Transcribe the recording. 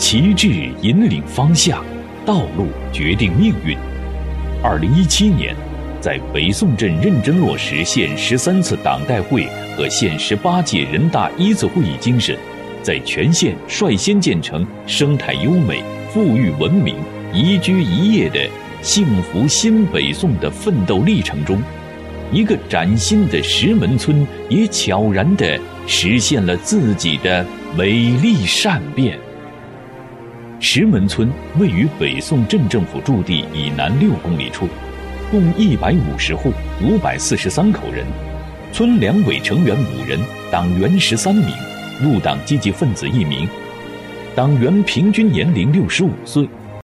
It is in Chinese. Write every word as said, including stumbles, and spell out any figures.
旗帜引领方向，道路决定命运。二零一七年，在北宋镇认真落实县十三次党代会和县十八届人大一次会议精神，在全县率先建成生态优美、富裕文明、宜居宜业的幸福新北宋的奋斗历程中，一个崭新的石门村也悄然地实现了自己的美丽善变。石门村位于北宋镇政府驻地以南六公里处，共一百五十户，五百四十三口人，村两委成员五人，党员十三名，入党积极分子一名，党员平均年龄六十五岁，